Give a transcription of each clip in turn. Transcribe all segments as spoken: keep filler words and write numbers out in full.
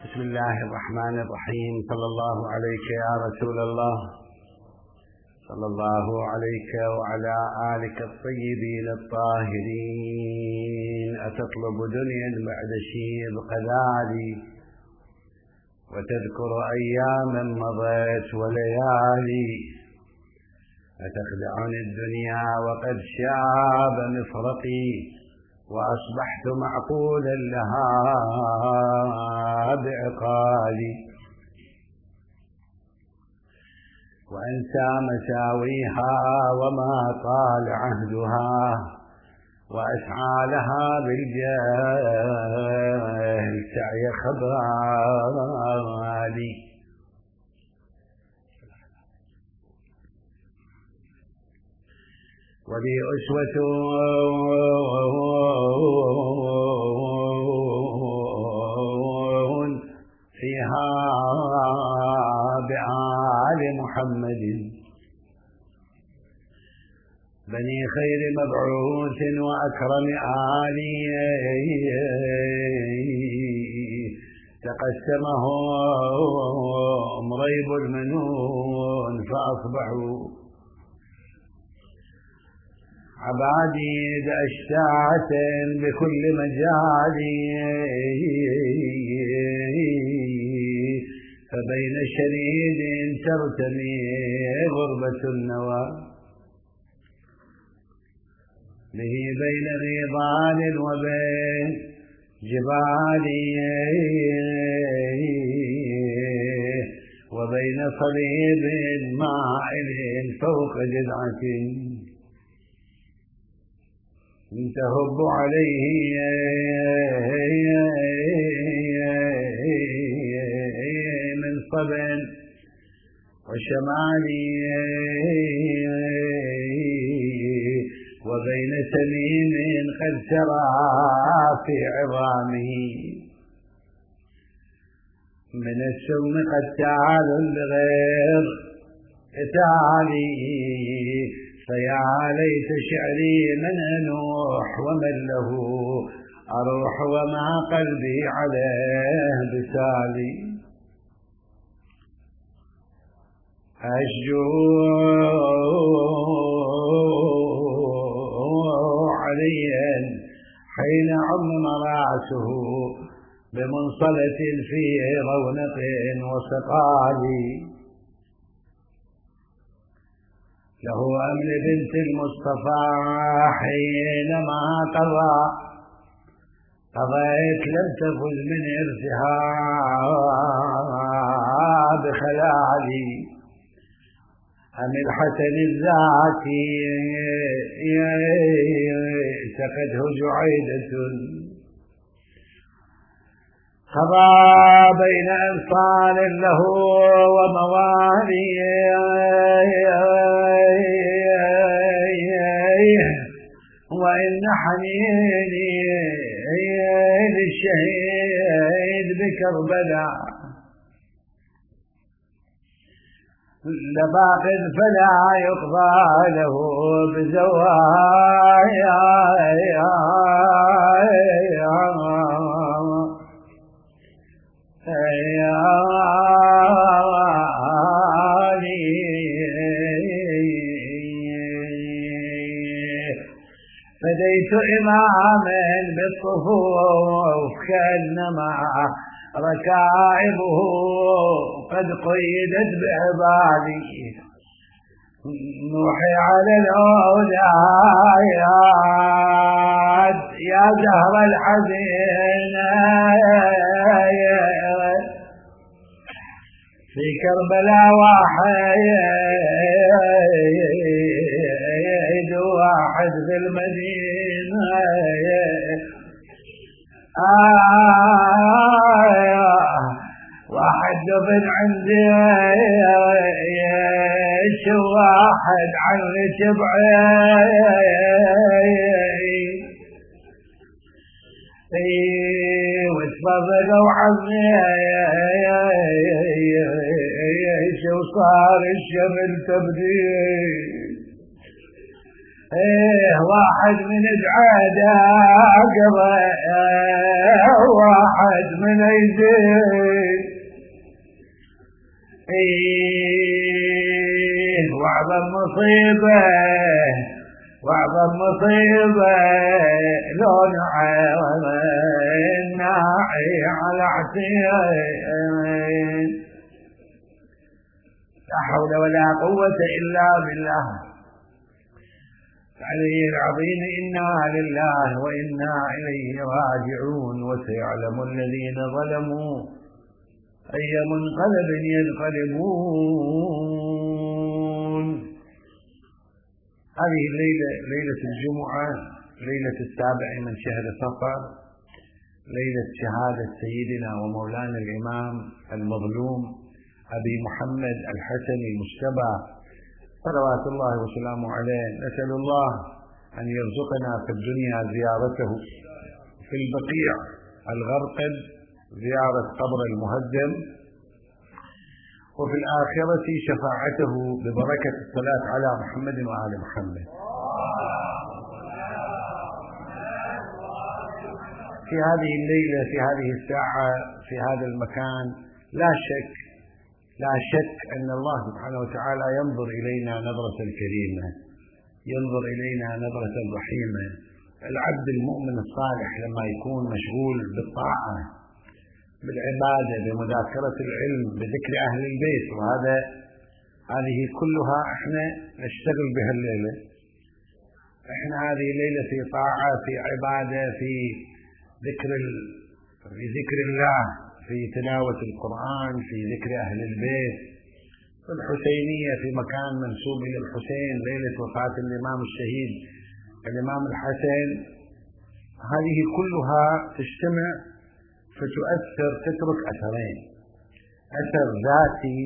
بسم الله الرحمن الرحيم. صلى الله عليك يا رسول الله، صلى الله عليك وعلى آلك الطيبين الطاهرين. أتطلب دنيا بعد شيب قذالي، وتذكر أياما مضت وليالي، أتخدعني الدنيا وقد شاب مفرقي، وأصبحت معقولا لها بعقالي. وأنسى مساويها وما طال عهدها، وأسعى لها بالجهل سعي خبالي. ولي أسوة فيها بآل محمد، بني خير مبعوث وأكرم آلي، تقسمهم ريب المنون فأصبحوا عباديد أشتات بكل مجال، فبين شريد ترتمي غربة النوى، به بين ريضان وبين جبال، وبين صليب مائل فوق جذعة تهب عليه من صب وشمال، وبين سميم قد سرى في عظامه، من السم قتال لغير قتالي. فيا ليت شعري من أنوح ومن له أروح، وما قلبي عليه بسالي. أشجو عليا حين عمم رأسه بمنصلة في رونق وسقالي، له أمل بنت المصطفى حينما قضى قضيت لم تفز من إرثها بخلالي. أم الحسن الذاتي سقته جعيدة خضى بين أنصار له وموالي، وإن حنيني للشهيد بكربلاء لباق فلا يقضى له بزوايا. فديت إماما بالصفوف كأنما ركائبه قد قيدت بعبادي، نوحي على الأولاد يا زهر الحزين، في كربلاء واحد واحد في المدينة، آه واحد دفن عندي شو واحد عن شبعي، وتفضلوا عني شو صار الشمل تبديل، ايه واحد من دعاده قضى، واحد من يزيد، ايه واعظم مصيبة واعظم مصيبة لو ناعي على عتيق. لا حول ولا قوة إلا بالله العلي العظيم. إنا لله وإنا إليه راجعون. وسيعلم الذين ظلموا أي منقلب ينقلبون. هذه الليلة ليلة الجمعة، ليلة السابع من شهر صفر، ليلة شهادة سيدنا ومولانا الإمام المظلوم أبي محمد الحسن المجتبى صلوات الله وسلامه عليه. نسأل الله أن يرزقنا في الدنيا زيارته، في البقيع الغرقد زيارة قبر المهدم، وفي الآخرة شفاعته ببركة الصلاة على محمد وآل محمد. في هذه الليلة، في هذه الساعة، في هذا المكان، لا شك لا شك أن الله سبحانه وتعالى ينظر إلينا نظرة كريمة، ينظر إلينا نظرة رحيمة. العبد المؤمن الصالح لما يكون مشغول بالطاعة، بالعبادة، بمذاكرة العلم، بذكر أهل البيت، وهذا هذه كلها احنا نشتغل بها الليلة. احنا هذه الليلة في طاعة، في عبادة، في ذكر في ذكر الله، في تلاوة القرآن، في ذكر أهل البيت، في الحسينية، في مكان منسوب إلى الحسين، ليلة وفاة الإمام الشهيد الإمام الحسن. هذه كلها تجتمع فتؤثر، تترك أثرين: أثر ذاتي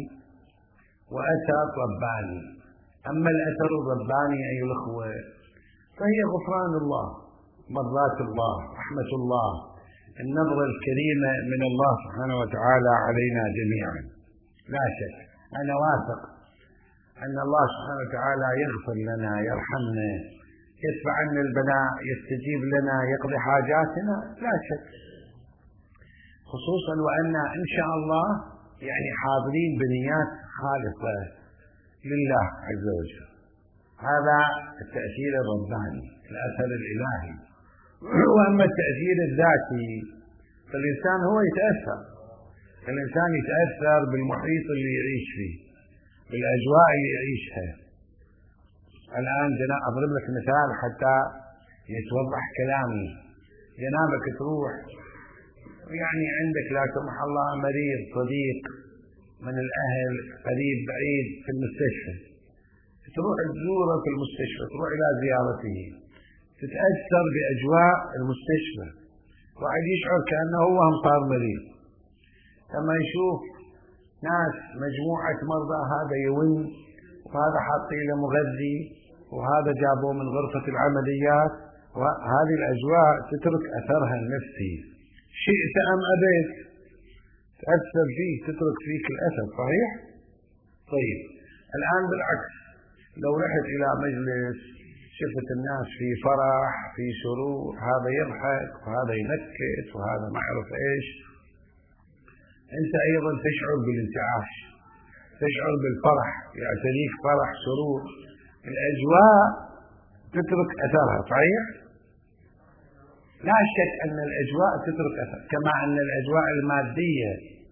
وأثر رباني. أما الأثر الرباني أيها الأخوة فهي غفران الله، مرضاة الله، رحمة الله، النظرة الكريمة من الله سبحانه وتعالى علينا جميعا. لا شك أنا واثق أن الله سبحانه وتعالى يغفر لنا، يرحمنا، يدفع عنا البلاء، يستجيب لنا، يقضي حاجاتنا، لا شك. خصوصا وأن إن شاء الله يعني حاضرين بنيات خالصة لله عز وجل. هذا التأثير الرباني، الأثر الإلهي. وأما التأثير الذاتي فالإنسان هو يتأثر، الإنسان يتأثر بالمحيط اللي يعيش فيه، بالأجواء اللي يعيشها. الآن أضرب لك مثال حتى يتوضح كلامي. جنابك تروح يعني عندك لا سمح الله مريض، صديق من الأهل، قريب بعيد، في المستشفى، تروح تزوره في المستشفى، تروح إلى زيارته، تتأثر بأجواء المستشفى، واحد يشعر كأنه هو هم صار مريض. لما يشوف ناس مجموعة مرضى، هذا يون، وهذا حاطين له مغذي، وهذا جابوه من غرفة العمليات، وهذه الأجواء تترك أثرها النفسي، شئت أم أبيت تأثر فيك، تترك فيك الأثر. صحيح؟ طيب الآن بالعكس، لو رحت إلى مجلس شفت الناس في فرح، في سرور، هذا يضحك وهذا ينكت وهذا ما أعرف إيش، أنت أيضا تشعر بالانتعاش، تشعر بالفرح، يعتريك فرح، سرور. الأجواء تترك أثرها. صحيح؟ لا شك أن الأجواء تترك أثر، كما أن الأجواء المادية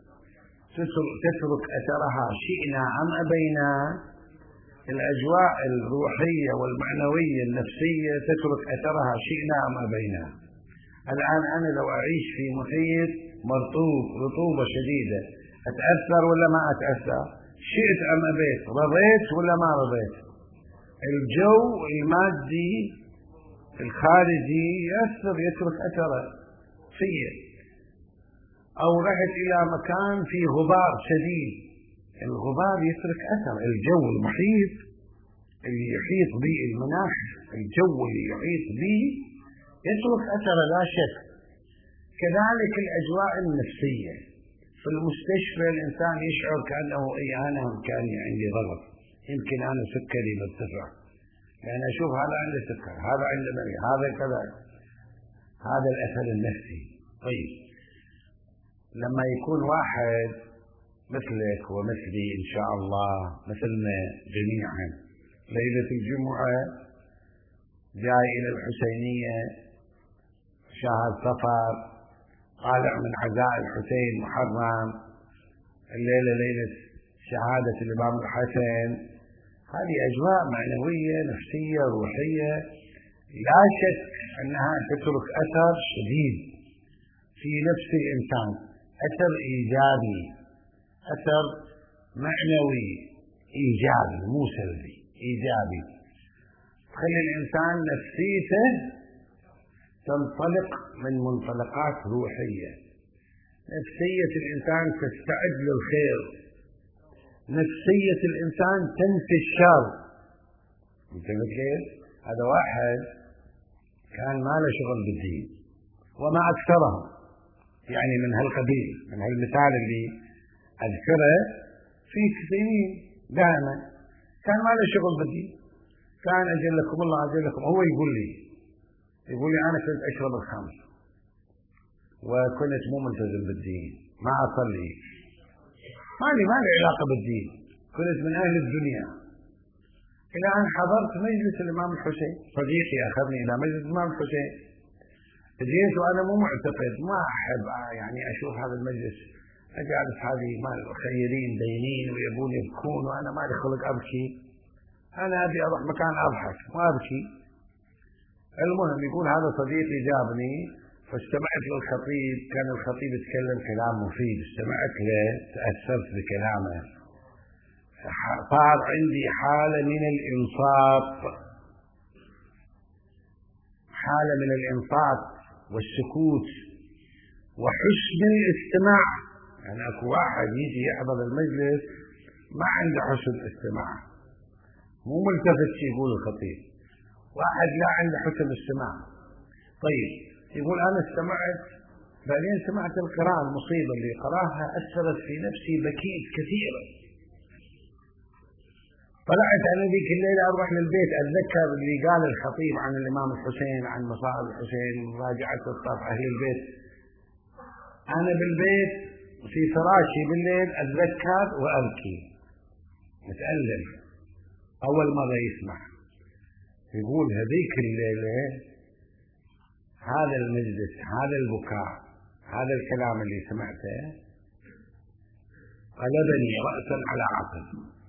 تترك أثرها شئنا أم أبينا. الأجواء الروحية والمعنوية النفسية تترك أثرها شئنا أم أبينا. الآن أنا لو أعيش في محيط مرطوب، رطوبة شديدة، أتأثر ولا ما أتأثر؟ شئت أم أبيت، رضيت ولا ما رضيت. الجو المادي الخارجي يأثر، يترك أثره فيه. أو رحت إلى مكان فيه غبار شديد، الغبار يترك أثر. الجو المحيط اللي يحيط به، المناخ، الجو اللي يحيط به يترك أثر لا شك. كذلك الأجواء النفسية في المستشفى، الإنسان يشعر كأنه أي أنا كان عندي ضغط، يمكن أنا سكري مرتفع، يعني أشوف هذا عنده سكر، هذا عنده مريء، هذا كذا، هذا الأثر النفسي. طيب لما يكون واحد مثلك ومثلي إن شاء الله، مثلنا جميعا، ليلة الجمعة جاي إلى الحسينية، شهر صفر، طالع من عزاء الحسين محرم، الليلة ليلة شهادة الإمام الحسن، هذه أجواء معنوية نفسية روحية لا شك أنها تترك أثر شديد في نفس الإنسان، أثر إيجابي، أثر معنوي إيجابي مو سلبي، إيجابي، تخلي الإنسان نفسيته تنطلق من منطلقات روحية، نفسية الإنسان تستعد للخير، نفسية الإنسان تنفي الشر. انتبه كيف؟ هذا واحد كان ما له شغل بالدين وما أكثره، يعني من هالقبيل، من هالمثال اللي أذكره في كثيرين دائما، كان ما له شغل بالدين، كان أجلكم الله أجلكم، هو يقول لي يقول لي أنا كنت أشرب الخمر وكنت مو ملتزم بالدين، ما أصلي، ما لي ما لي علاقة بالدين، كنت من أهل الدنيا، إلى أن حضرت مجلس الإمام الحسين، صديقي أخذني إلى مجلس الإمام الحسين، جيت وأنا مو معتقد، ما أحب يعني أشوف هذا المجلس، أجالس هذه مال خيرين دينين ويبون يبكون وأنا ما لي خلق أبكي، أنا أبي أروح مكان أضحك ما أبكي. المهم يقول هذا صديقي جابني فاستمعت للخطيب، كان الخطيب يتكلم كلام مفيد، استمعت له تأثرت بكلامه، صار عندي حالة من الإنصات، حالة من الإنصات والسكوت وحسن الاستماع. يعني أكو واحد يجي يحضر المجلس ما عنده حسن استماع، مو ملتفت يقول الخطيب، واحد لا عنده حسن استماع. طيب يقول أنا استمعت، بعدين سمعت القراءة المصيبة اللي قراها أثرت في نفسي، بكيت كثيرا، طلعت أنا ذيك الليلة أروح للبيت أتذكر اللي قال الخطيب عن الإمام الحسين، عن مصائب الحسين، مراجعة الطرف أهل البيت. أنا بالبيت في فراشي بالليل أتذكر وأبكي متألم، أول مرة يسمع. يقول هذيك الليلة هذا المجلس، هذا البكاء، هذا الكلام اللي سمعته قلبني رأسا على عقل.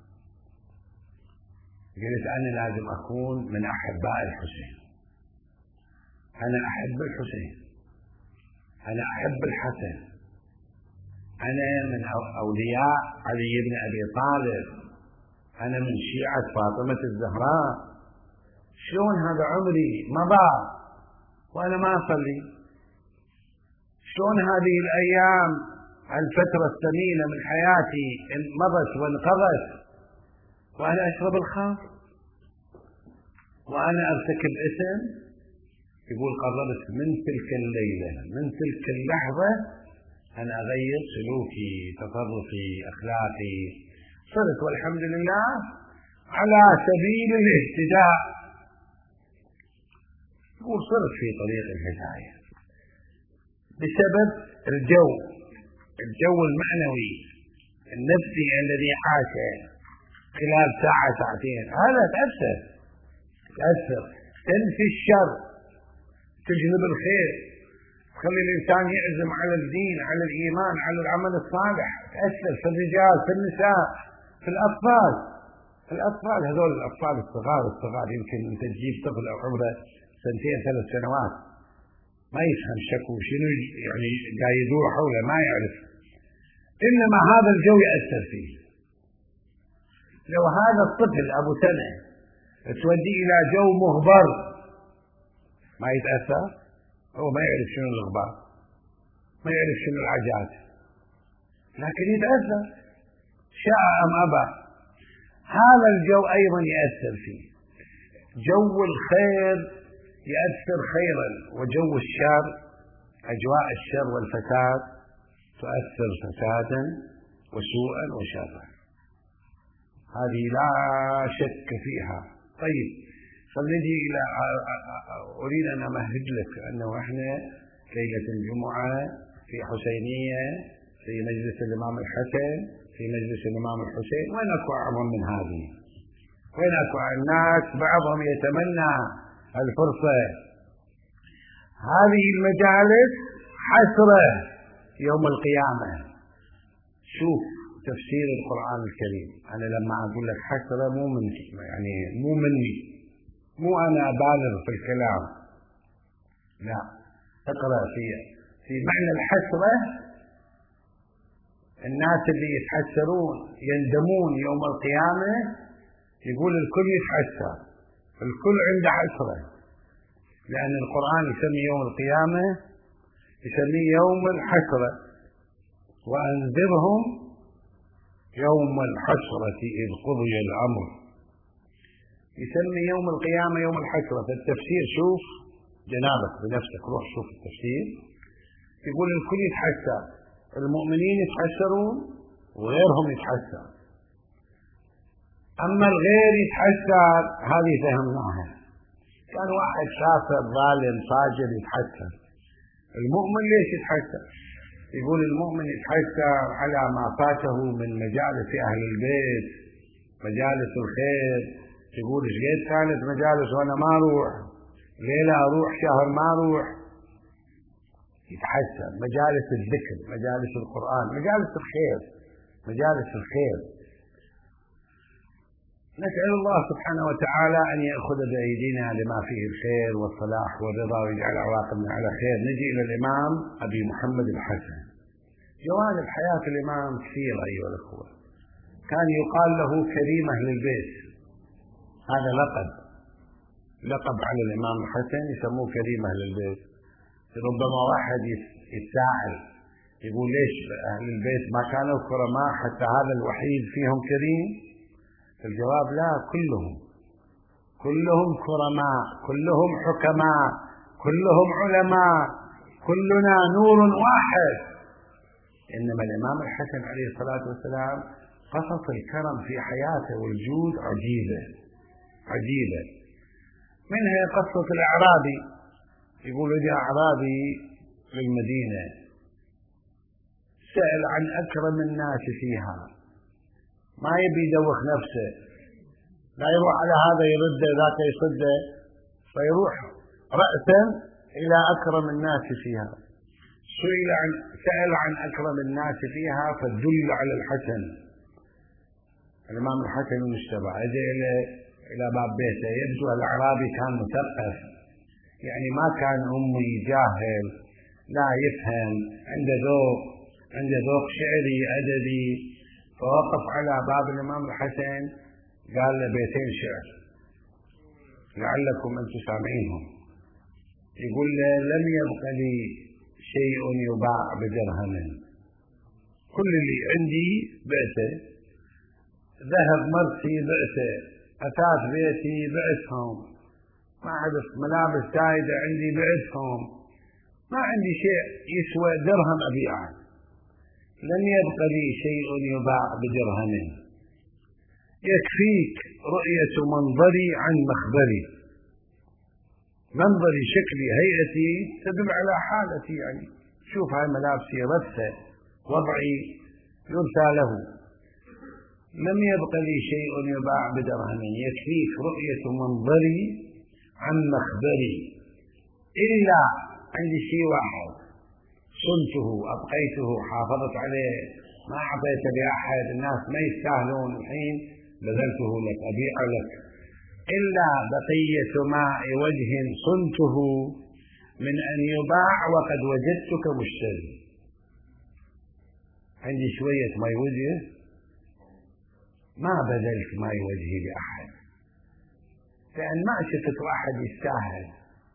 قلت أنا لازم أكون من أحباء الحسين، أنا أحب الحسين، أنا أحب الحسن، أنا من أولياء علي بن أبي طالب، أنا من شيعة فاطمة الزهراء. شلون هذا عمري مضى وأنا ما أصلي؟ شلون هذه الأيام الفترة الثمينة من حياتي مضت وانقضت وأنا أشرب الخمر وأنا أرتكب إثم؟ يقول قررت من تلك الليلة، من تلك اللحظة، أن أغير سلوكي، تصرفي، أخلاقي، صرت والحمد لله على سبيل الاهتداء. يقول صرت في طريق الهداية بسبب الجو، الجو المعنوي النفسي الذي عاشه خلال ساعة ساعتين، هذا تأثر تأثر تنفي الشر، تجلب الخير، تخلي الإنسان يعزم على الدين، على الإيمان، على العمل الصالح، تأثر في الرجال، في النساء، في الأطفال. في الأطفال هذول الأطفال الصغار الصغار يمكن أنت تجيب طفل أو عمره سنتين ثلاث سنوات ما يفهم شكو شنو يعني قاعد يدور حوله، ما يعرف، إنما هذا الجو يأثر فيه. لو هذا الطفل أبو سنة توديه إلى جو مغبر ما يتأثر، هو ما يعرف شنو الغبار، ما يعرف شنو العجات، لكن يتأثر شاء أم أبى. هذا الجو أيضا يأثر فيه، جو الخير يأثر خيرا، وجو الشر، أجواء الشر والفساد تؤثر فسادا وسوءا وشرا، هذه لا شك فيها. طيب فنجي إلى أريد أن أمهد لك أنه إحنا ليلة الجمعة في حسينية في مجلس الإمام الحسن في مجلس الإمام الحسين، وين أكو أعظم من هذه؟ وين أكو الناس بعضهم يتمنى الفرصة. هذه المجالس حسرة يوم القيامة. شوف تفسير القرآن الكريم، أنا لما أقول لك حسرة مو من يعني مو مني، مو أنا أبالغ في الكلام، لا، اقرأ في في معنى الحسرة. الناس اللي يتحسرون يندمون يوم القيامة، يقول الكل يتحسر، الكل عنده حسرة، لأن القرآن يسمي يوم القيامة يسميه يوم الحسرة. وأنذرهم يوم الحسرة إذ قضي الأمر، يسمي يوم القيامة يوم الحسرة. فالتفسير شوف جنابك بنفسك، روح شوف التفسير، يقول الكل يتحسر، المؤمنين يتحسرون وغيرهم يتحسر، أما الغير يتحسر هذه فهمناها. كان واحد كافر ظالم فاجر يتحسر، المؤمن ليش يتحسر؟ يقول المؤمن يتحسر على ما فاته من مجالس أهل البيت، مجالس الخير. يقول ايش قد كانت مجالس وانا ما اروح، ليلة اروح شهر ما اروح. يتحسر مجالس الذكر، مجالس القرآن، مجالس الخير، مجالس الخير. نسأل الله سبحانه وتعالى أن يأخذ بأيدينا لما فيه الخير والصلاح والرضا ويجعل عواقبنا على خير. نجي إلى الإمام أبي محمد الحسن. جوانب حياة الإمام كثيرة أيها الأخوة. كان يقال له كريم أهل البيت، هذا لقب لقب على الإمام الحسن، يسموه كريم أهل البيت. ربما واحد يتساءل يقول ليش أهل البيت ما كانوا كرماء حتى هذا الوحيد فيهم كريم؟ الجواب لا، كلهم كلهم كرماء، كلهم حكماء، كلهم علماء، كلنا نور واحد. إنما الإمام الحسن عليه الصلاة والسلام قصص الكرم في حياته والجود عجيبة عجيبة. منها قصة الأعرابي، يقول جاء أعرابي للمدينة سأل عن أكرم الناس فيها، ما يبي يدوخ نفسه، لا يروح على هذا يرده ذاك يصده، فيروح رأسا إلى أكرم الناس فيها. سئل عن سأل عن أكرم الناس فيها فدل على الحسن. الإمام الحسن المجتبى أجى إلى إلى باب بيته، يبدو الأعرابي كان مثقف، يعني ما كان أمي جاهل، لا يفهم، عنده ذوق، عنده ذوق شعري أدبي. فوقف على باب الإمام الحسن قال له بيتين شعر لعلكم أنتم سامعينهم. يقول له لم يبق لي شيء يباع بدرهم، كل اللي عندي بعته، ذهب مرتي بعته، أثاث بيتي بعتهم، ما أعرف ملابس زايدة عندي بعتهم، ما عندي شيء يسوى درهم أبيعه. لم يبق لي شيء يباع بدرهم، يكفيك رؤية منظري عن مخبري. منظري شكلي هيئتي تدل على حالتي، يعني شوف هاي ملابسي رثة وضعي يرثى له. لم يبق لي شيء يباع بدرهم، يكفيك رؤية منظري عن مخبري، إلا عندي شيء واحد صنته أبقيته حافظت عليه، ما أعطيته لأحد، الناس ما يستاهلون، الحين بذلته لك أبيع لك، إلا بقية ماء وجه صنته من أن يباع وقد وجدتك مشتري. عندي شوية ماء وجه ما بذلت ماء وجهي لأحد، لأن ما شفت واحد يستاهل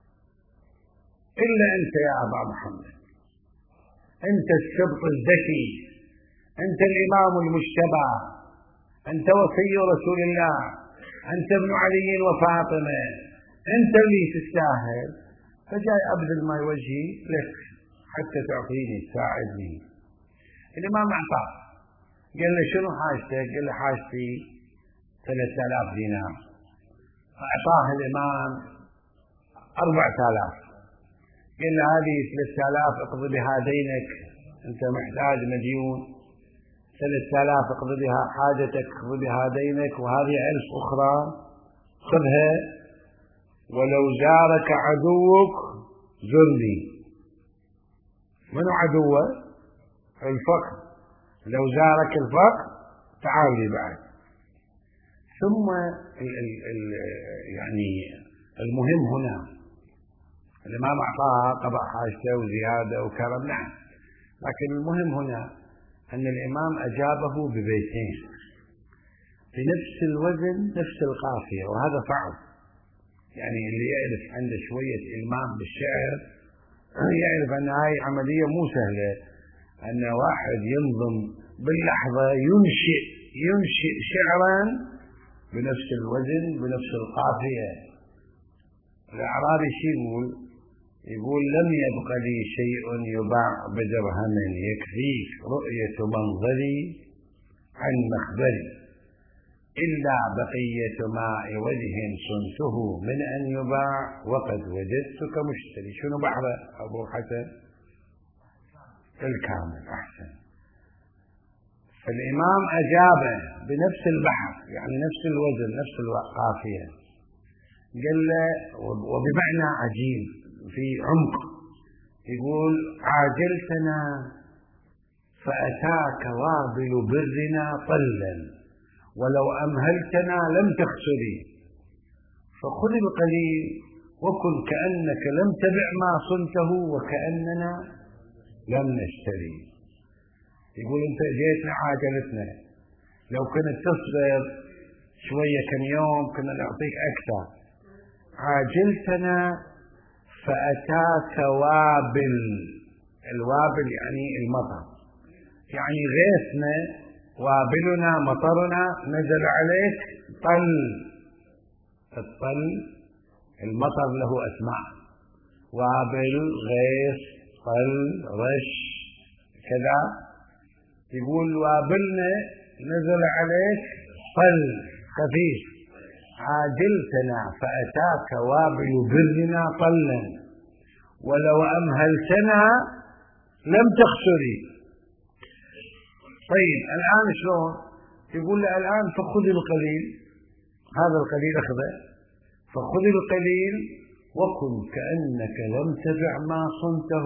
إلا أنت يا أبا محمد. أنت السبط الذكي، أنت الإمام المجتبى، أنت وصي رسول الله، أنت ابن علي وفاطمة، أنت اللي تستاهل، فجاي أبذل ما وجهي لك حتى تعطيني تساعدني. الإمام أعطاه، قال له شنو حاجتك؟ قال له حاجتي ثلاثة آلاف دينار. أعطاه الإمام أربعة آلاف، قال له هذه ثلاثة آلاف اقضي بها دينك، أنت محتاج مديون، ثلاثة آلاف اقضي بها حاجتك، اقضي بها دينك، وهذه ألف أخرى خذها، ولو زارك عدوك زرني. منو عدوه؟ الفقر. لو زارك الفقر تعال لي بعد. ثم ال ال ال يعني المهم هنا الإمام أعطاها قضاء حاجته وزيادة وكرم، نعم، لكن المهم هنا أن الإمام أجابه ببيتين بنفس الوزن نفس القافية، وهذا صعب. يعني اللي يعرف عنده شوية إلمام بالشعر يعرف أن هاي عملية مو سهلة، أن واحد ينظم باللحظة ينشئ ينشئ شعرا بنفس الوزن بنفس القافية. الأعرابي شي يقول؟ يقول لم يبق لي شيء يباع بدرهم يكفيك رؤية منظري عن مخبري، إلا بقية ماء وجه صنته من أن يباع وقد وجدتك مشتري. شنو بحر أبو حسن؟ الكامل. أحسن. فالإمام أجاب بنفس البحر، يعني نفس الوزن نفس القافية، قال له وبمعنى عجيب في عمق، يقول عاجلتنا فأتاك وابل برنا طلا، ولو أمهلتنا لم تخسري، فخذ القليل وكن كأنك لم تبع ما صنته وكأننا لم نشتري. يقول أنت جيتنا عاجلتنا، لو كنت تصبر شوية كم يوم كنا نعطيك أكثر. عاجلتنا فأتاك وابل، الوابل يعني المطر، يعني غيثنا، وابلنا مطرنا نزل عليك طل. الطل المطر له أسماء، وابل غيث طل رش كذا. يقول وابلنا نزل عليك طل خفيف. عاجلتنا فأتاك وابل برنا طلا، ولو أمهلتنا لم تخسري. طيب الآن شلون؟ يقول له الآن فخذ القليل، هذا القليل أخذه، فخذ القليل وكن كأنك لم تبع ما صنته،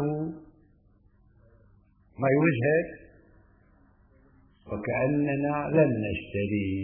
ما يوجهك، وكأننا لم نشتري.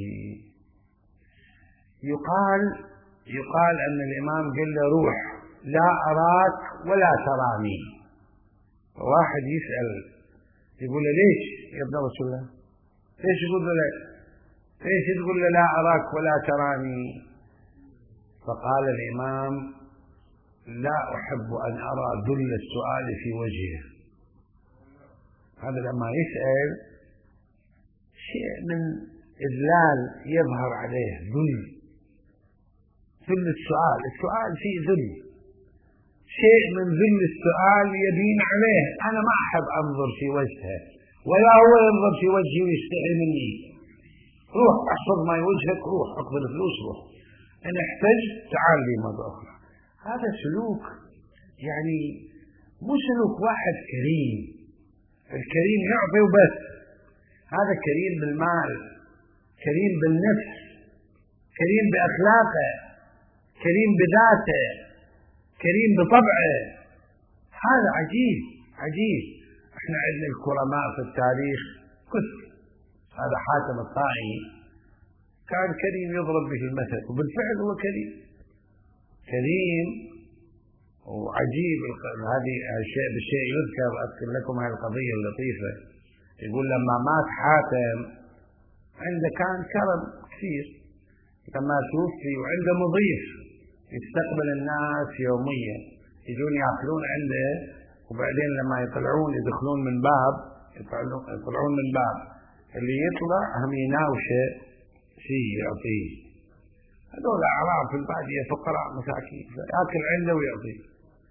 يقال يقال أن الإمام قال له روح لا أراك ولا تراني. واحد يسأل يقول له ليش يا ابن رسول الله؟ ليش يقول له ليش تقول له لا أراك ولا تراني؟ فقال الإمام لا أحب أن أرى ذل السؤال في وجهه. هذا لما يسأل شيء من إذلال يظهر عليه، ذل ذل السؤال، السؤال فيه ذل، شيء من ذل السؤال يبين عليه. أنا ما أحب أنظر في وجهه ولا هو ينظر في وجهي ويستحي مني. روح احفظ ما يوجهك، روح اقبل الفلوس، روح إن احتجت تعال لي مرة أخرى. هذا سلوك يعني مو سلوك واحد كريم. الكريم يعطي وبس، هذا كريم بالمال، كريم بالنفس، كريم بأخلاقه، كريم بذاته، كريم بطبعه. هذا عجيب عجيب. احنا عندنا الكرماء في التاريخ كثر. هذا حاتم الطائي كان كريم يضرب به المثل، وبالفعل هو كريم كريم وعجيب. هذه الشيء بالشيء يذكر. أذكر لكم هذه القضية اللطيفة. يقول لما مات حاتم عنده كان كرم كثير، لما توفي وعنده مضيف يستقبل الناس يوميا، يجون يأكلون عنده، وبعدين لما يطلعون يدخلون من باب، يطلعون من باب، اللي يطلع هم يناوشه شيء يعطيه. هذول أعراب في البادية فقراء مساكين، يأكل عنده ويعطيه.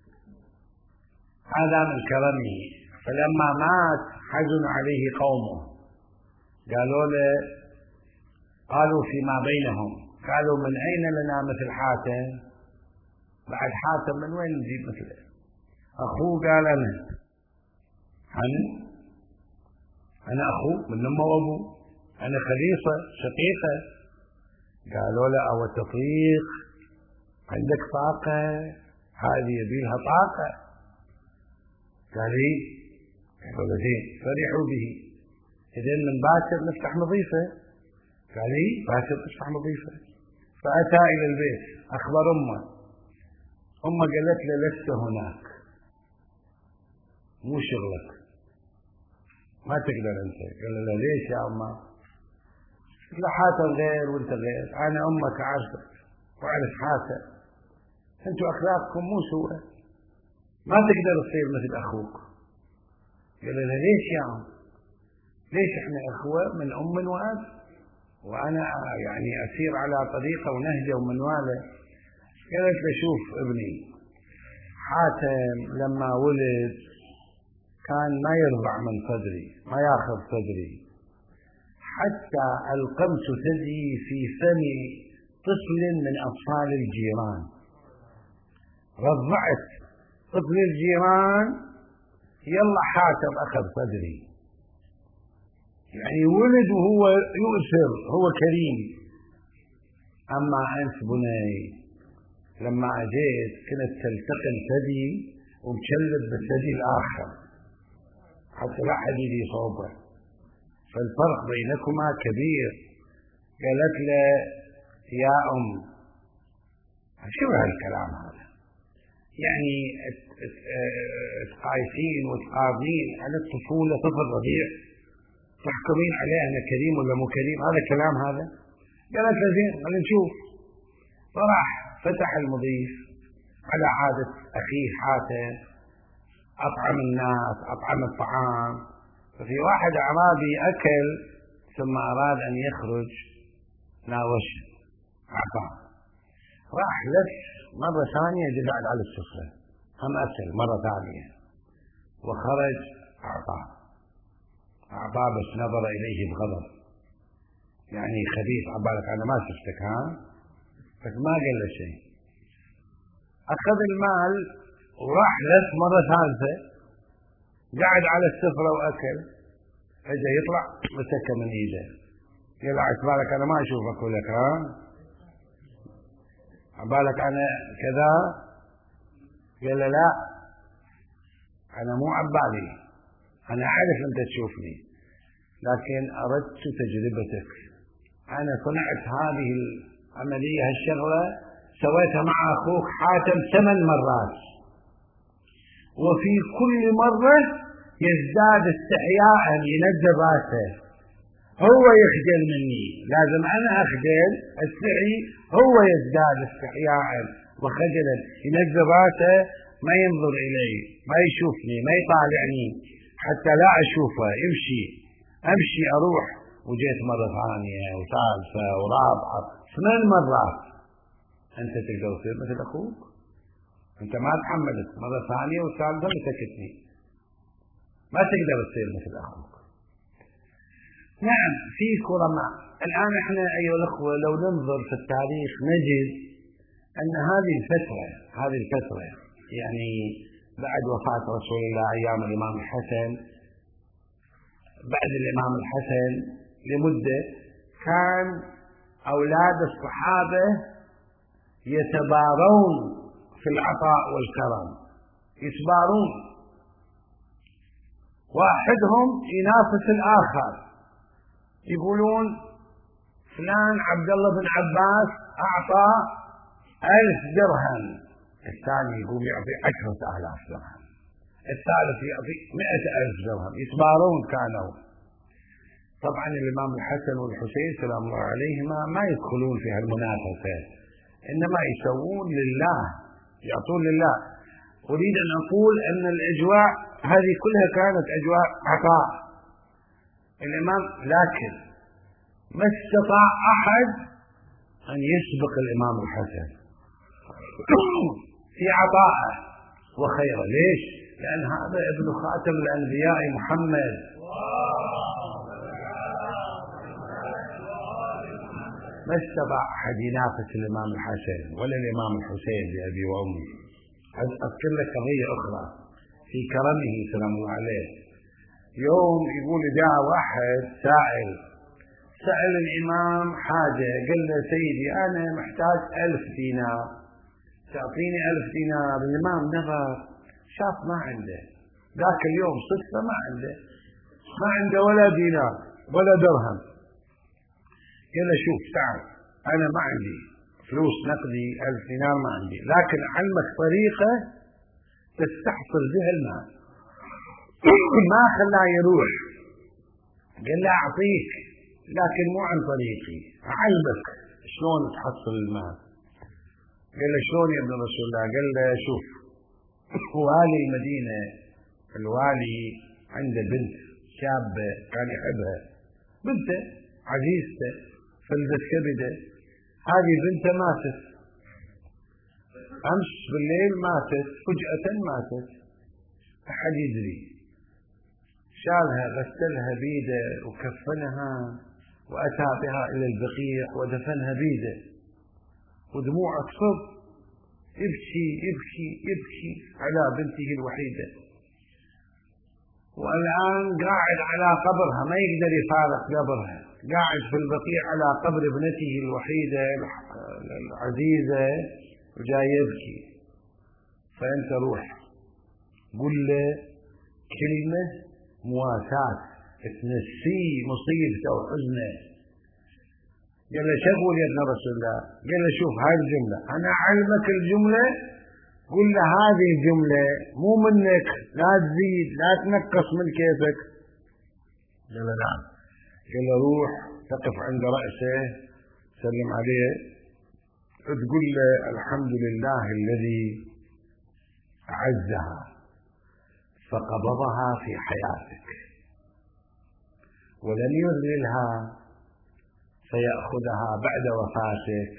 هذا من كرمه. فلما مات حزن عليه قومه، قالوا له، قالوا فيما بينهم قالوا من أين لنا مثل حاتم؟ بعد حاتم من وين نجيب مثله؟ أخوه قال أنا أنا أنا أخوه من أمه وأبوه، أنا خليصة شقيقة. قالوا له أو تطيق عندك طاقة، هذه يبيلها طاقة. قال لي قالوا زين فرحوا به، إذن من باكر نفتح نظيفة. قال لي باكر نفتح نظيفة. فأتى إلى البيت أخبر أمه، أمه قالت له لست هناك، مو شغلك، ما تقدر أنت. قال له ليش يا أمه؟ قلت له حاتم غير وأنت غير، أنا أمك عارفك وأعرف حاتم، أنتوا أخلاقكم مو سوء، ما تقدر تصير مثل أخوك. قال له ليش يا عم؟ ليش احنا أخوة من أم وأب، وأنا يعني أسير على طريقة ونهجة ومنواله. قالت له شوف ابني، حاتم لما ولد كان ما يرضع من صدري، ما ياخذ صدري، حتى ألقمت ثدي في فم طفل من أطفال الجيران، رضعت طفل الجيران، يلا حاتم أخذ صدري. يعني ولد وهو يؤثر، هو كريم. أما أنت بني لما أجيت كنت تلتقي الثدي ومشلب بالثدي الآخر حتى لا حد يجي صوبه، فالفرق بينكما كبير. قالت له يا أم شو هالكلام هذا؟ يعني تقايسين وتقاضين على الطفولة، طفل رضيع تحكمين عليه أنه كريم ولا مو كريم، هذا كلام هذا؟ قالت له زين خلينا نشوف. فراح فتح المضيف على عادة أخيه حاتم، أطعم الناس، أطعم الطعام. ففي واحد أعرابي أكل ثم أراد أن يخرج ناوش أعطاه، راح لف مرة ثانية جلعت على السفرة، هم أكل مرة ثانية وخرج أعطاه أعطاه بس نظر إليه بغضب، يعني خبيث، عبالك أنا ما شفتك ها، بس ما قال له شيء. أخذ المال وراح لف مرة ثالثة، قعد على السفرة وأكل، اجى يطلع مسكه من ايده، قال عبالك انا ما اشوفك ولك ها، عبالك انا كذا. قال له لا انا مو عبالي، انا اعرف انت تشوفني، لكن اردت تجربتك. انا صنعت هذه العملية هالشغلة سويتها مع اخوك حاتم ثمان مرات، وفي كل مرة يزداد استحياء ينزل راسه، هو يخجل مني، لازم انا اخجل استحي، هو يزداد استحياء وخجلا ينزل راسه، ما ينظر الي، ما يشوفني، ما يطالعني حتى لا اشوفه، يمشي امشي اروح. وجيت مرة ثانية وثالثة ورابعة ثمان مرات. انت تقدر تصير مثل اخوك؟ انت ما تحملت مرة ثانية وثالثة مسكتني، ما تقدر تصير مثل أخوك. نعم في كرماء. الآن احنا أيها الأخوة لو ننظر في التاريخ نجد أن هذه الفترة هذه الفترة يعني بعد وفاة رسول الله أيام الإمام الحسن، بعد الإمام الحسن لمدة كان أولاد الصحابة يتبارون في العطاء والكرم، يتبارون، واحدهم ينافس الآخر، يقولون فلان عبد الله بن عباس أعطى ألف درهم، الثاني يقوم يعطي عشرة آلاف درهم، الثالث يعطي مئة ألف درهم، يتبارون كانوا. طبعا الإمام الحسن والحسين سلام الله عليهما ما يدخلون في هالمنافسة، إنما يسوون لله، يعطون لله. أريد أن أقول أن الأجواء هذه كلها كانت أجواء عطاء الإمام، لكن ما استطاع أحد أن يسبق الإمام الحسن في عطائه وخيره. ليش؟ لأن هذا ابن خاتم الأنبياء محمد، ما استطاع أحد ينافس الإمام الحسن ولا الإمام الحسين بأبي وأمي. أذكر لك قضية أخرى في كرمه سلام الله عليه. يوم يقول جاء واحد سائل سأل الإمام حاجة، قال له سيدي أنا محتاج ألف دينار، تعطيني ألف دينار. الإمام نظر شاف ما عنده، ذاك اليوم صدفة ما عنده ما عنده ولا دينار ولا درهم. قال له شوف تعال أنا ما عندي فلوس نقدي ألف دينار ما عندي، لكن أعلمك طريقة تستحصل بها المال. ما خلاه يروح، قال له أعطيك لكن مو عن طريقي، أعلمك شلون تحصل المال. قال له شلون يا ابن رسول الله؟ قال له شوف والي المدينة الوالي عنده بنت شابة كان يحبها، بنته عزيزته فلذت كبده، هذه بنته ماتت أمس بالليل، ماتت فجأة ماتت، أحد يدري. شالها غسلها بيده وكفنها وأتى بها إلى البقيع ودفنها بيده، ودموعه تصب، يبكي يبكي يبكي على بنته الوحيدة، والآن قاعد على قبرها ما يقدر يفارق قبرها، قاعد في البقيع على قبر ابنته الوحيدة العزيزة وجاي يبكي. فأنت روح قل له كلمة مواساة تنسي مصيبته وحزنه. قال له شو اقول يا ابن رسول الله؟ قال له شوف هاي الجملة أنا أعلمك الجملة، قل له هذه الجملة مو منك، لا تزيد لا تنقص من كيفك. قال له نعم. قال له روح تقف عند رأسه سلم عليه تقول له الحمد لله الذي أعزها فقبضها في حياتك ولم يذللها فيأخذها بعد وفاتك.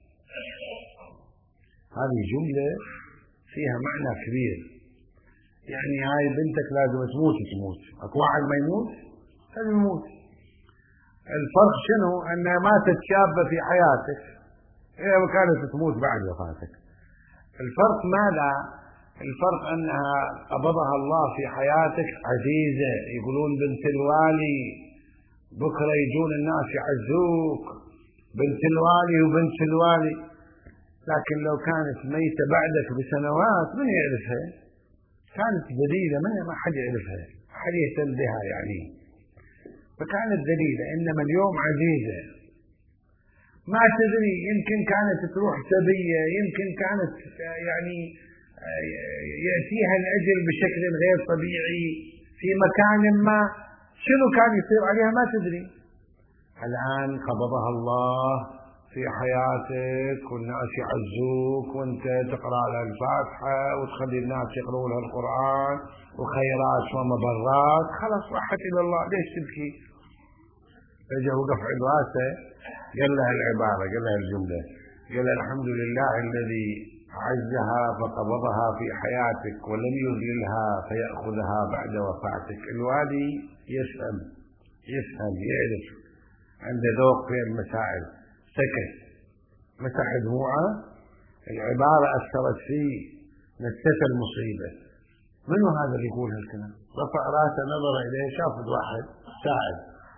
هذه جملة فيها معنى كبير، يعني هاي بنتك لازم تموت تموت، اكو واحد ما يموت هذا يموت. الفرق شنو؟ انها ماتت شابة في حياتك، هي كانت تموت بعد وفاتك. الفرق ماذا؟ الفرق انها قبضها الله في حياتك عزيزة، يقولون بنت الوالي، بكرة يجون الناس يعزوك بنت الوالي وبنت الوالي. لكن لو كانت ميتة بعدك بسنوات من يعرفها؟ كانت ذليلة ما حد يعرفها، حد يهتم بها يعني، فكانت ذليلة. إنما اليوم عزيزة، ما تدري يمكن كانت تروح سبية، يمكن كانت يعني يأتيها الأجل بشكل غير طبيعي في مكان ما، شنو كان يصير عليها ما تدري. الآن قبضها الله في حياتك والناس يعزوك وانت تقرأ لها الفاتحة وتخلي الناس يقرؤوا لها القرآن وخيرات ومبرات، خلاص راحت إلى الله، ليش تبكي؟ فجأة وقف عند راسه قال لها العبارة، قال لها الجملة، قال الحمد لله الذي أعزها فقبضها في حياتك ولم يذللها فيأخذها بعد وفاتك. الوالي يفهم يفهم يعرف، عنده ذوق في المسائل، سكت مسح دموعه، العبارة أثرت فيه، نسيت المصيبة. منو هذا اللي يقول هالكلام؟ رفع راسه نظر إليه شاف واحد سائل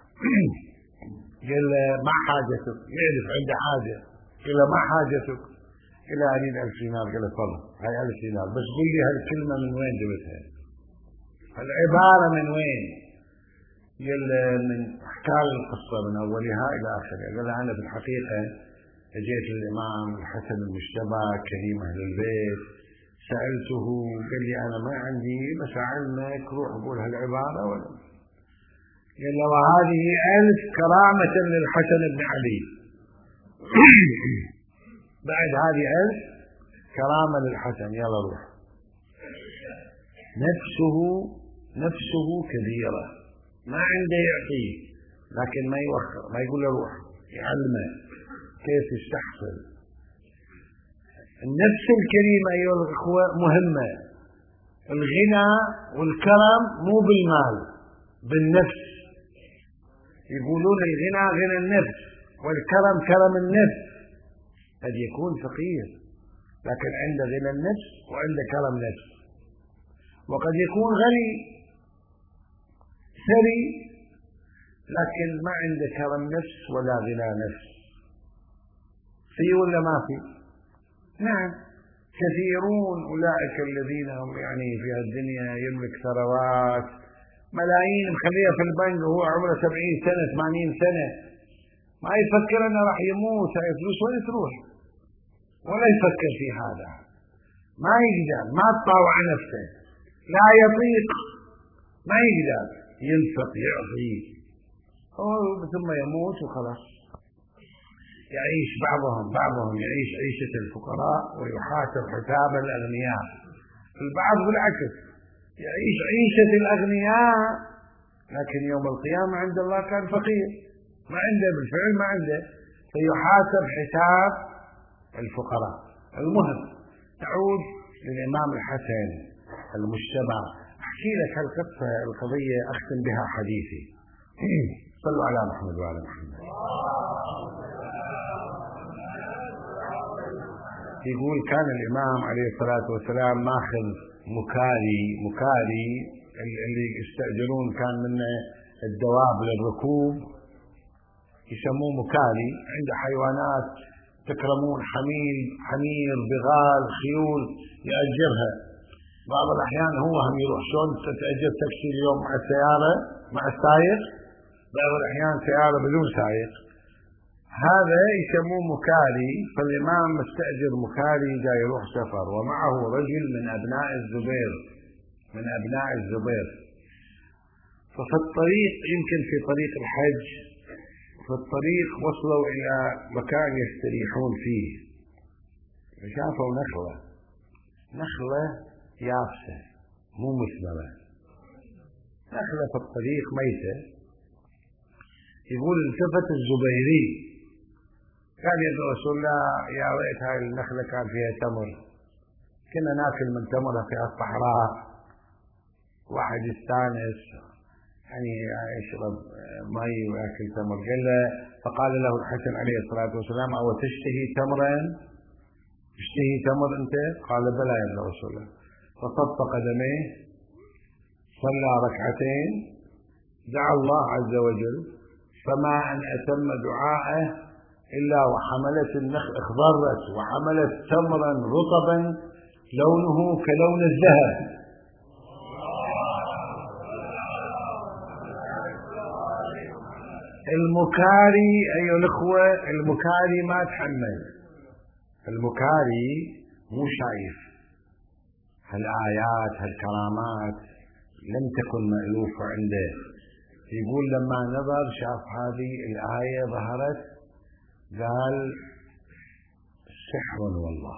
قال له ما حاجتك؟ يعرف عنده حاجة. قال له ما حاجتك؟ قال له أريد ألف دينار. قال له تفضل هاي ألف دينار، بس قل لي هالكلمة من وين جبتها؟ العبارة من وين؟ قال له من أحكام القصة من أولها إلى آخرها. قال له أنا في الحقيقة جئت للإمام الحسن المجتبى كريم أهل البيت، سألته قال لي أنا ما عندي بس أعلمك روح قول هالعبارة ولا. قال له وهذه ألف كرامة للحسن بن علي. بعد هذه ألف كرامة للحسن، يلا روح. نفسه نفسه كبيرة، ما عنده يعطيه لكن ما يوخر، ما يقول له روح، يعلمه كيف يستحصل. النفس الكريمة أيها الأخوة مهمة. الغنى والكرم مو بالمال، بالنفس. يقولون الغنى غنى النفس، والكرم كرم النفس، قد يكون فقير لكن عنده غنى النفس وعنده كرم نفس، وقد يكون غني ثري لكن ما عنده كرم نفس ولا غنى نفس. في ولا ما في؟ نعم، كثيرون أولئك الذين هم يعني في الدنيا يملك ثروات ملايين مخليها في البنك وهو عمره سبعين سنة ثمانين سنة، ما يفكر أنه راح يموت، هاي فلوس وين تروح؟ ولا يفكر في هذا، ما يقدر، ما تطاوع نفسه، لا يطيق، ما يقدر ينفق يعطي ثم يموت وخلاص. يعيش بعضهم بعضهم يعيش عيشة الفقراء ويحاسب حساب الأغنياء، البعض بالعكس يعيش عيشة الأغنياء لكن يوم القيامة عند الله كان فقير، ما عنده بالفعل، ما عنده، فيحاسب حساب الفقراء. المهم تعود للإمام الحسن المجتبى. أحكي لك هالقصة القضية أختم بها حديثي. صلوا على محمد وعلى محمد. يقول كان الإمام عليه الصلاة والسلام ماخذ مكاري، مكاري اللي يستأجرون كان منه الدواب للركوب يسموه مكاري، عنده حيوانات تكرمون، حمير حمير بغال خيول يأجرها. بعض الأحيان هو هم يروح، شلون تتأجر تاكسي اليوم مع السيارة مع السائق، بعض الأحيان سيارة بدون سائق، هذا يسموه مكاري. فالإمام مستأجر مكاري جاي يروح سفر ومعه رجل من أبناء الزبير من أبناء الزبير ففي الطريق يمكن في طريق الحج في الطريق وصلوا إلى مكان يستريحون فيه، شافوا نخلة نخلة يابسة مو مثمرة، نخلة في الطريق ميتة. يقول التفت الزبيري قال يا رسول الله يا ريت هاي النخلة كان فيها تمر، كنا ناكل من تمرها في الصحراء، واحد يستانس يعني يشرب مي وياكل تمر. قال له فقال له الحسن عليه الصلاة والسلام أو تشتهي تمرا؟ تشتهي تمر أنت؟ قال بلى يا رسول الله. فصب قدميه، صلى ركعتين، دعا الله عز وجل، فما أن أتم دعاءه إلا وحملت النخل اخضرت وحملت تمرا رطبا لونه كلون الذهب. المكاري أيها الأخوة، المكاري ما تحمل، المكاري مو شايف هالآيات هالكرامات، لم تكن مألوفة عنده. يقول لما نظر شاف هذه الآية ظهرت قال سحر والله،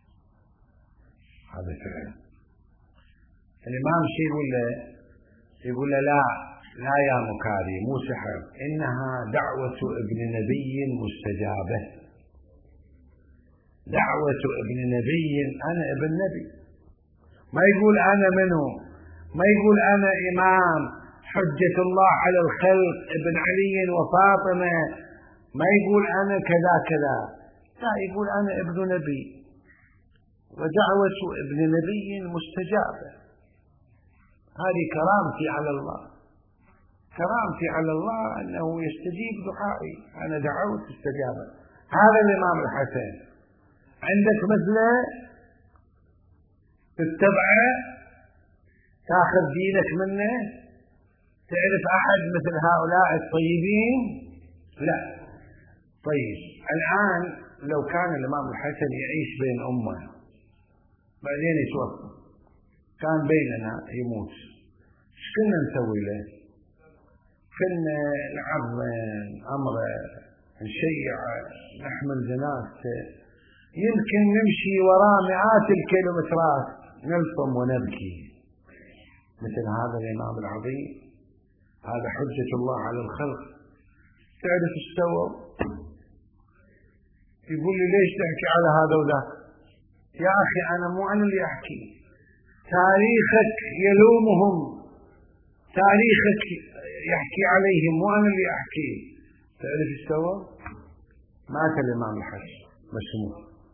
هذا فعلا. الإمام شي يقول له؟ يقول له لا لا يا مكاري مو سحر، إنها دعوة ابن نبي مستجابة، دعوة ابن نبي، أنا ابن نبي، ما يقول أنا منه، ما يقول أنا إمام حجة الله على الخلق ابن علي وفاطمة، ما يقول أنا كذا كذا، لا يقول أنا ابن نبي ودعوة ابن نبي مستجابة. هذه كرامتي على الله، كرامتي على الله أنه يستجيب دعائي، أنا دعوت استجابة. هذا الإمام الحسن، عندك مثله تتبعه تاخذ دينك منه، تعرف أحد مثل هؤلاء الطيبين؟ لا. طيب الآن لو كان الإمام الحسن يعيش بين أمة بعدين يتوفى، كان بيننا يموت، ايش كنا نسوي له؟ كنا نعظم أمره، نشيع، نحمل جنازته، يمكن نمشي وراء مئات الكيلومترات نلطم ونبكي مثل هذا الإمام العظيم، هذا حجة الله على الخلق. تعرف ايش سوى؟ يقول لي ليش تحكي على هذا وذاك؟ يا أخي أنا مو أنا اللي أحكي، تاريخك يلومهم، تاريخك يحكي عليهم، مو أنا اللي أحكي. تعرف ايش سوى؟ مات الإمام الحسن مسموم،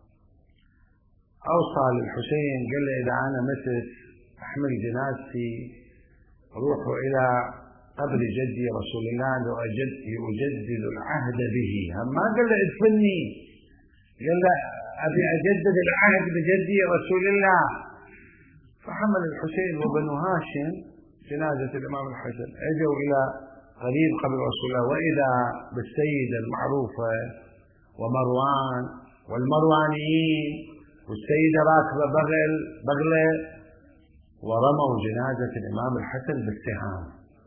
أوصى للحسين قال له إذا أنا متت أحمل جنازتي روحوا إلى قبر جدي رسول الله يجدد العهد به. هم ما قال له ادفني، قال له أبي أجدد العهد بجدي رسول الله. فحمل الحسين وبنو هاشم جنازة الإمام الحسن، أجوا إلى قريب قبر رسول الله، وإذا بالسيدة المعروفة ومروان والمروانيين والسيدة راكبة بغل بغلة، ورموا جنازة الإمام الحسن بالسهام.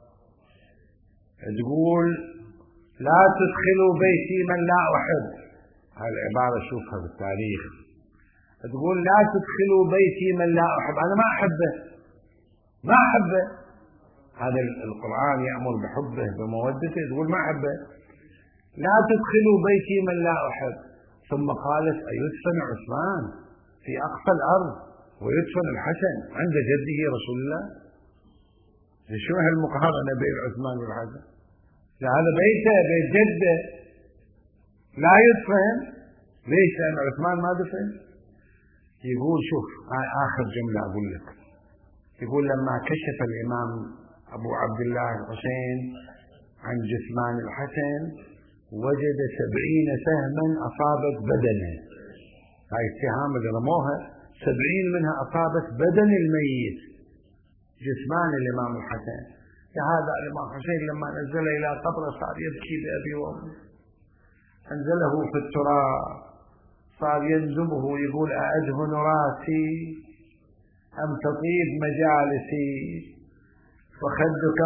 تقول لا تدخلوا بيتي من لا أحب، هاي العبارة شوفها بالتاريخ، تقول لا تدخلوا بيتي من لا أحب، أنا ما أحبه ما أحبه، هذا القرآن يأمر بحبه بمودته، تقول ما أحبه، لا تدخلوا بيتي من لا أحب. ثم قالت أيدفن عثمان في أقصى الأرض ويدفن الحسن عند جده رسول الله؟ شو هالمقارنة بين عثمان والحسن؟ هذا بيته بيت جده لا يدفن، ليش؟ لأن عثمان ما دفن. يقول شوف آخر جملة أقول لك، يقول لما كشف الإمام أبو عبد الله الحسين عن جثمان الحسن وجد سبعين سهما أصابت بدنه، هاي السهام اللي رموها سبعين منها أصابت بدن الميت جثمان الإمام الحسن. هذا الإمام الحسين لما نزل إلى قبره صار يبكي بأبي وأمي، أنزله في التراب صار ينزمه يقول أأدهن راسي أم تطيب مجالسي، وخدك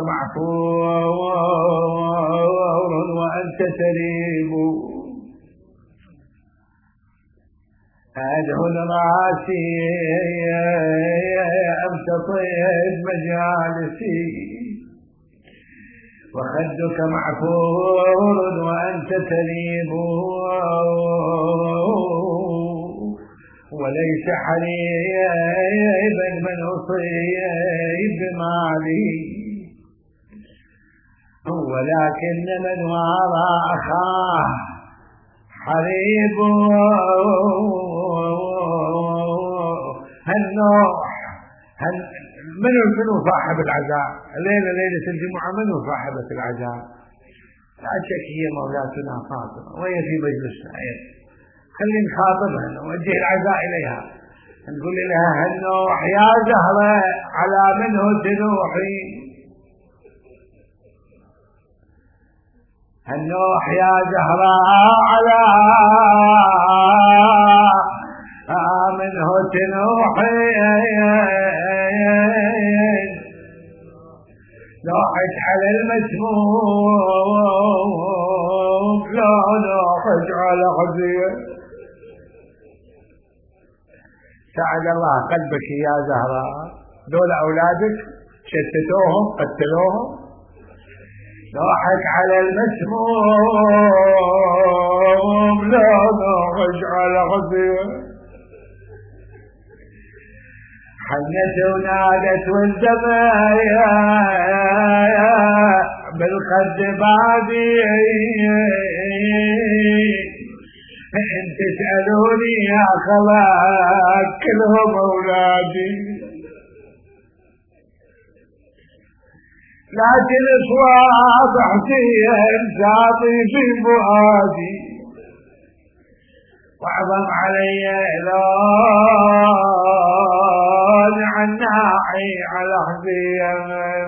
معفور وأنت تريب، أأدهن راسي أم تطيب مجالسي، وخدك معفور وأنت تريب، وليس حريبا من أصيب بمالي، ولكن من وراء أخاه حريب. هالنوع هل منو منو صاحب العزاء الليلة ليلة الجمعة؟ منو صاحبة العزاء؟ لا شك هي مولاتنا فاطمة، وهي في مجلسنا، خلينا نخاطبها نوجه العزاء إليها، نقول لها هالنوح يا زهرة على منه تنوحي، هالنوح يا زهرة على منه تنوحي، نوحك على المسموم لا نوحك على حزين. سعد الله قلبك يا زهرة، دول أولادك شتتوهم قتلوهم، نوحك على المسموم لا نوحك على حزين. حنت ونادت والدمايا بالخد بادي، ان تسألوني يا خلاك كلهم أولادي، لكن اصوات حسين ساطي في فؤادي، واعظم علي لون عناحي على حسين.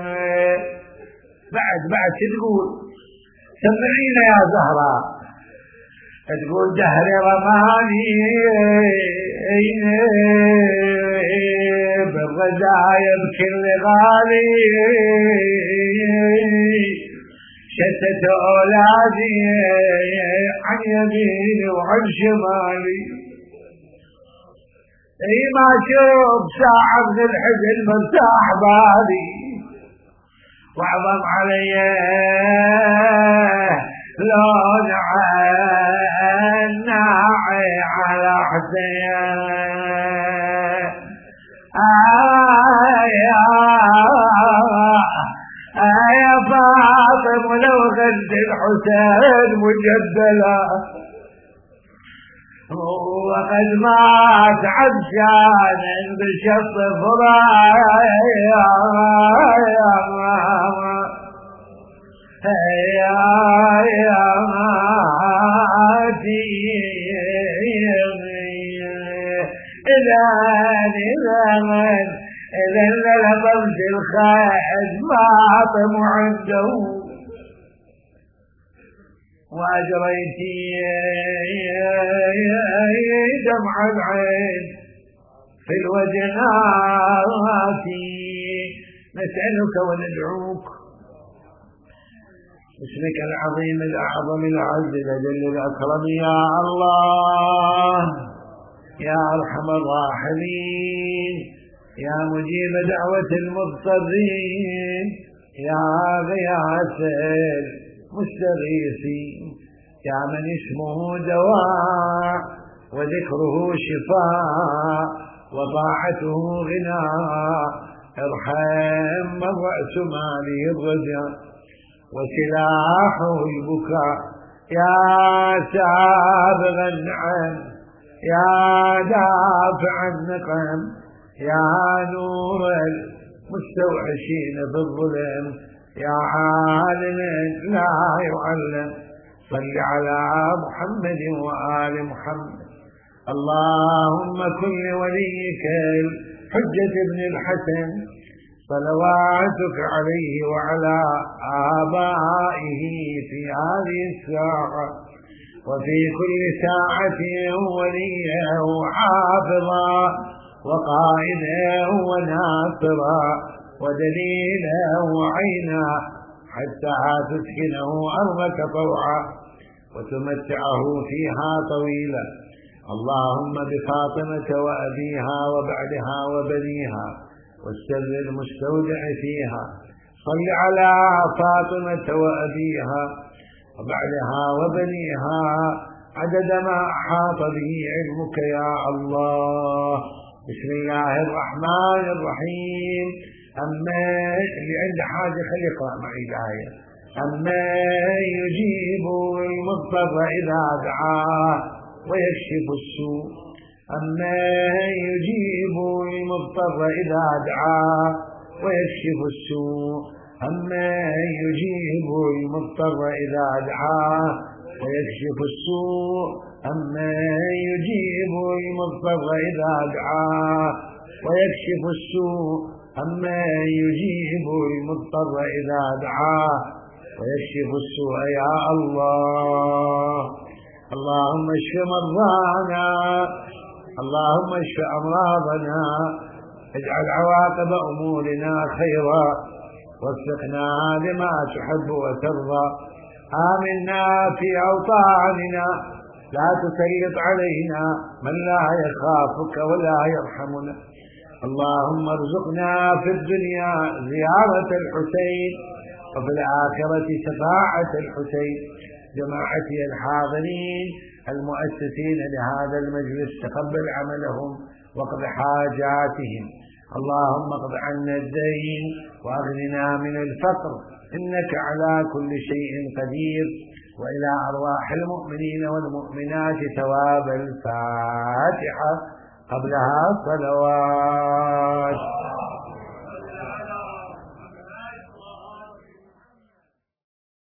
بعد بعد شو تقول؟ سمعينا يا زهرة، تقول دهر رماني بالرزايا بكل غالي، شتت أولادي عن يميني وعن شمالي، اي ما شوف ساعة من الحزن مرتاح بالي، واعظم علي لون عناعي على حسين. آيا آيا فاطمة لو غد الحسين مجدلا، وقد مات عطشانا بشط فرايا يا ماتي إذا من إذا لبست الخيل ما طمع الدو وأجريتي دمع العين في الوجنات نسألك وندعوك باسمك العظيم الأعظم الأعز الأجل الأكرم يا الله يا أرحم الراحمين يا مجيب دعوة المضطرين يا غياث المستغيثين يا من اسمه دواء وذكره شفاء وطاعته غناء ارحم من رأس ماله الرجاء وسلاحه البكاء يا سابغ النعم يا دافع النقم يا نور المستوحشين في الظلم يا عالم لا يعلم صل على محمد وآل محمد. اللهم كن لوليك الحجة ابن الحسن صلواتك عليه وعلى آبائه في هذه الساعة وفي كل ساعة وليا وحافظا وقائدا وناصرا ودليلا وعينا حتى تسكنه أرضك طوعا وتمتعه فيها طويلا. اللهم بفاطمة وأبيها وبعدها وبنيها والسر المستودع فيها صل على فاطمة وأبيها وبعدها وبنيها عدد ما أحاط به علمك يا الله. بسم الله الرحمن الرحيم. أما اللي عنده حاجة خلي يقرأ معي الآية. أما يجيب المضطر إذا دعاه ويكشف السوء. أما يجيب المضطر إذا دعاه ويكشف السوء. أما يجيب المضطر إذا دعاه ويكشف السوء. أما يجيب المضطر إذا دعاه ويكشف السوء. أما يجيب المضطر إذا دعاه ويكشف السوء يا الله. اللهم اشف مرضانا، اللهم اشف أمراضنا، اجعل عواقب أمورنا خيرا، وفقنا لما تحب وترضى. آمنا في أوطاننا، لا تسلط علينا من لا يخافك ولا يرحمنا. اللهم ارزقنا في الدنيا زيارة الحسين وفي الآخرة شفاعة الحسين. جماعتي الحاضرين المؤسسين لهذا المجلس تقبل عملهم واقض حاجاتهم. اللهم اقض عنا الدين واغننا من الفقر إنك على كل شيء قدير. وإلى أرواح المؤمنين والمؤمنات ثواب الفاتحة قبلها صلوات.